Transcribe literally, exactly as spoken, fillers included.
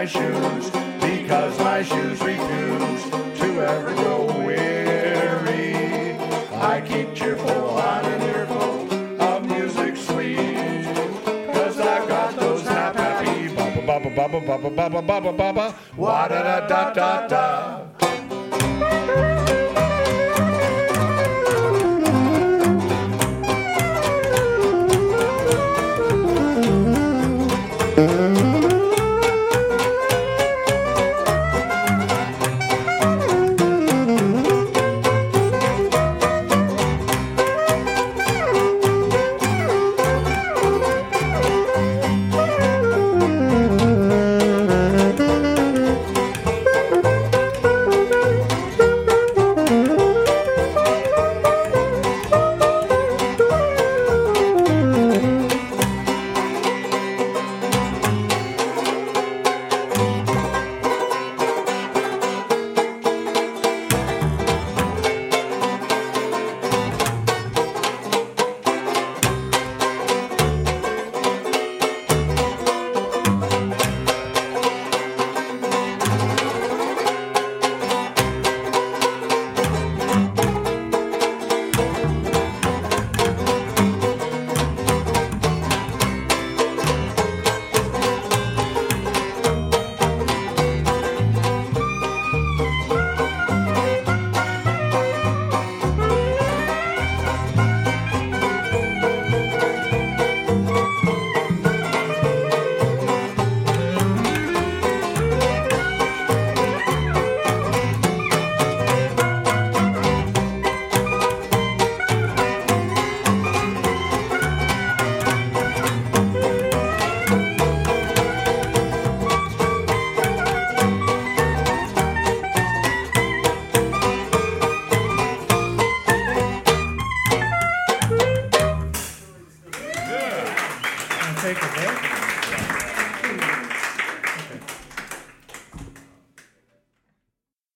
shoes, because my shoes refuse to ever grow weary. I keep cheerful on an earful of music sweet, cause I've got those nap happy baba baba baba baba baba baba baba wa da da da da da. Take a break.